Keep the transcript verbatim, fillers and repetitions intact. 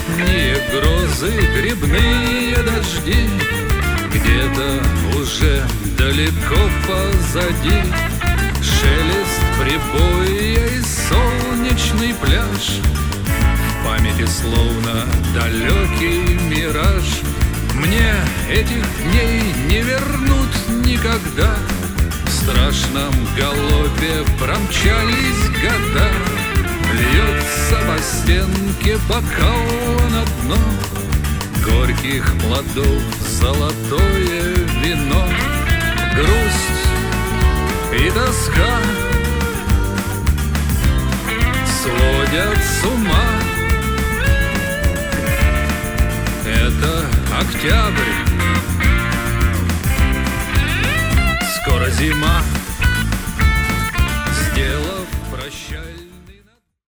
летние грозы, грибные дожди, где-то уже далеко позади шелест прибоя и солнечный пляж. В памяти словно далекий мираж. Мне этих дней не вернут никогда. В страшном галопе промчались года. Льется по стенке бокал на дно горьких плодов золотое вино. Грусть и тоска сводят с ума. Это октябрь, скоро зима.